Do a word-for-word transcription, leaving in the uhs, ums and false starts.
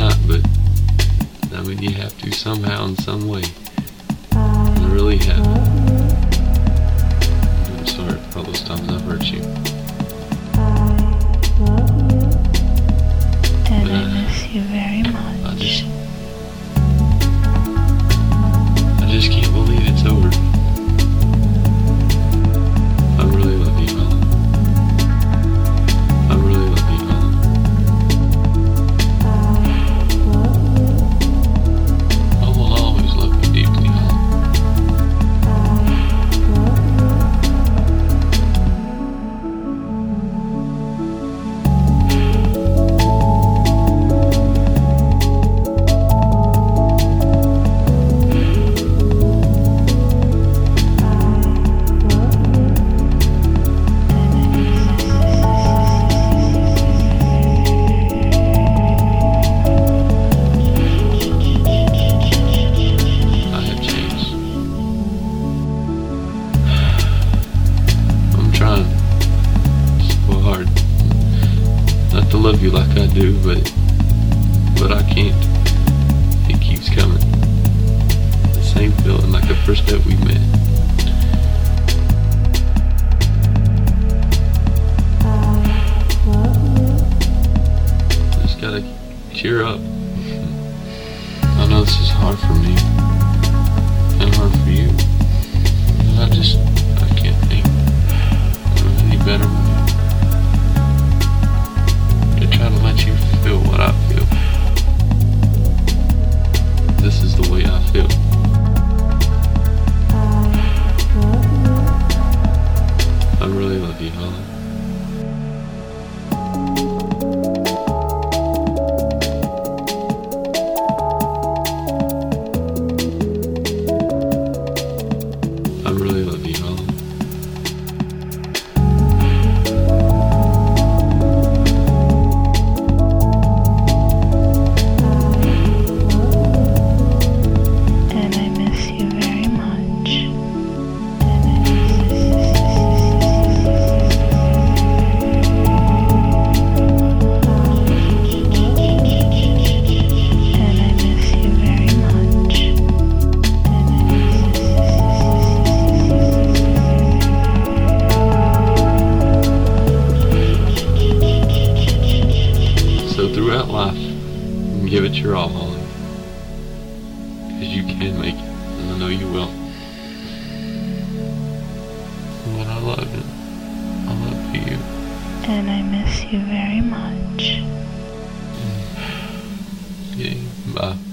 not, but I mean, you have to somehow, in some way. I really have. I'm sorry for all those times I've hurt you. And But I miss you very much. I just, I just can't believe it's over. I really love you, Holly. I really love you, Holly. I will always love you deeply, Holly. I have changed. I'm trying so hard not to love you like I do, but but I can't. It keeps coming. The same feeling like the first day we met. Just gotta cheer up. I know this is hard for me and hard for you. And I just, I can't think of any better way to try to let you feel what I feel. This is the way I feel. I really love you, Holly. I really love you, Holly. And I miss you very much. And I miss you very much. So throughout life, give it your all, Holly. Because you can make it, and I know you will. But I love it. I love you. And I miss you very much. Yeah, bye.